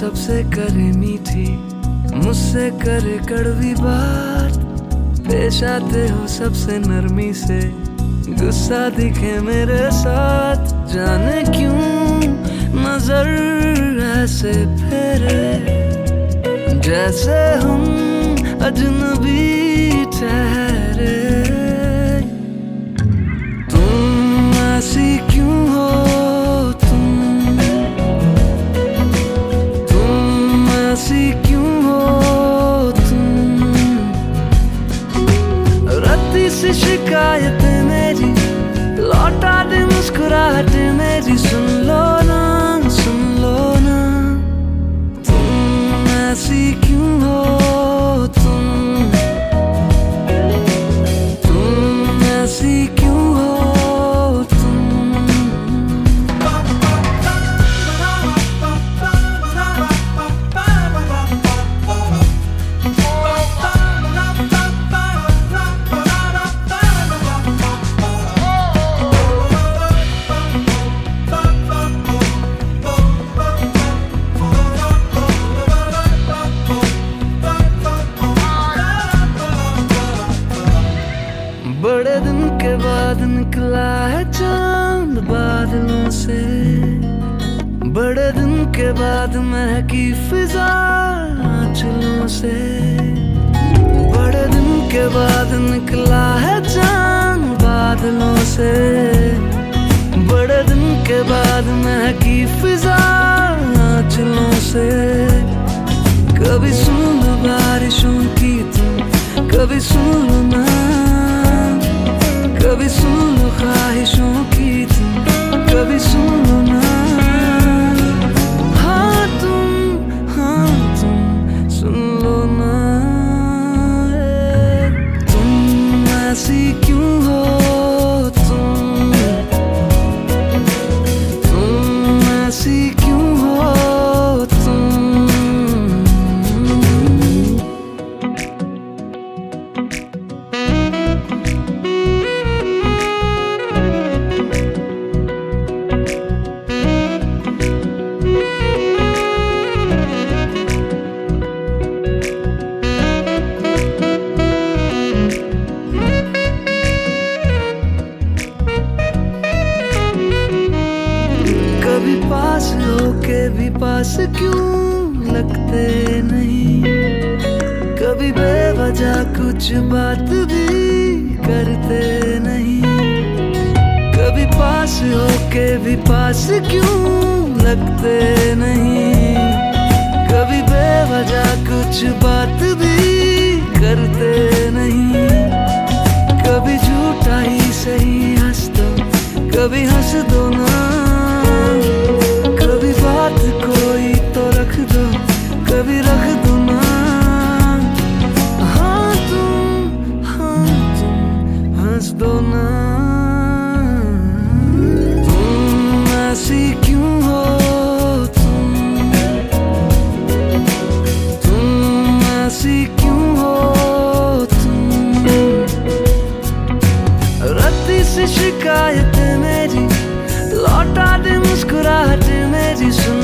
सबसे करे मीठी, मुझसे करे कड़वी बात। पेश आते हो सबसे नरमी से, गुस्सा दिखे मेरे साथ। जाने क्यों नजर ऐसे फेरे, जैसे हम अजनबी ठहरे। तुम ऐसी क्यों हो, तुम ऐसी क्यों हो तुम। रत्ती सी शिकायतें मेरी, लौटा दे मुस्कुराहटें मेरी। सुन लो ना, सुन लो ना। तुम ऐसी क्यों हो तुम ऐसी क्यों हो तुम। बड़े दिन के बाद निकला है चांद बादलों से, बड़े दिन के बाद महकी फिजा आंचलों से। बड़े दिन के बाद निकला है चांद बादलों से, बड़े दिन के बाद महकी फिजा आंचलों से। कभी सुन लो बारिशों की तुम, कभी सुन लो ना, कभी सुन लो ख्वाहिशों की तुम, कभी सुन लो ना। हाँ तुम सुन लो ना। तुम ऐसी क्यों हो तुम ऐसी क्यों हो तुम। कभी पास होके भी पास क्यों लगते नहीं, कभी बेवजह कुछ बात भी करते नहीं। कभी पास होके भी पास क्यों लगते नहीं, कभी बेवजह कुछ बात भी करते नहीं। कभी झूठा ही सही हंस दो, कभी हंस दो ना। कभी बात कोई तो रख दो, कभी रख दो ना। हाँ तुम हंस दो ना। तुम ऐसी क्यों हो तुम ऐसी क्यों हो तुम। रत्ती सी शिकायतें मेरी, लौटा दे मुस्कुराहटें मेरी। सुन